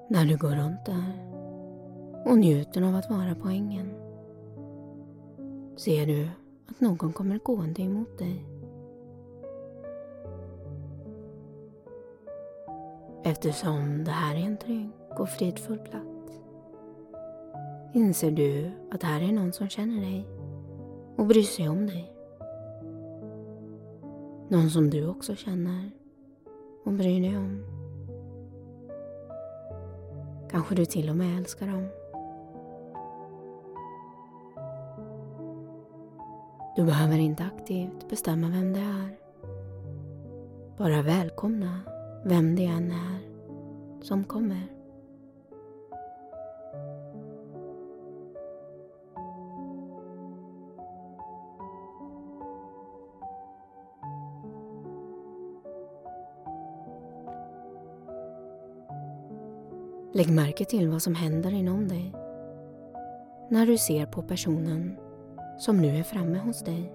När du går runt där och njuter av att vara på ängen ser du att någon kommer gående emot dig. Eftersom det här är en trygg och fridfull plats inser du att här är någon som känner dig och bryr sig om dig. Någon som du också känner och bryr dig om. Kanske du till och med älskar dem. Du behöver inte aktivt bestämma vem det är. Bara välkomna vem det än är som kommer. Lägg märke till vad som händer inom dig när du ser på personen som nu är framme hos dig.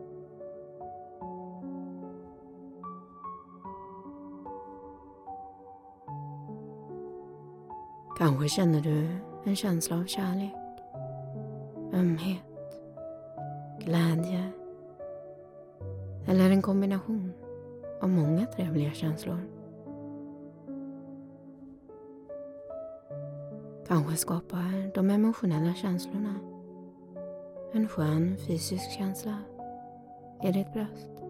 Kanske känner du en känsla av kärlek, ömhet, glädje eller en kombination av många trevliga känslor. Kanske skapar de emotionella känslorna en skön fysisk känsla i ditt bröst.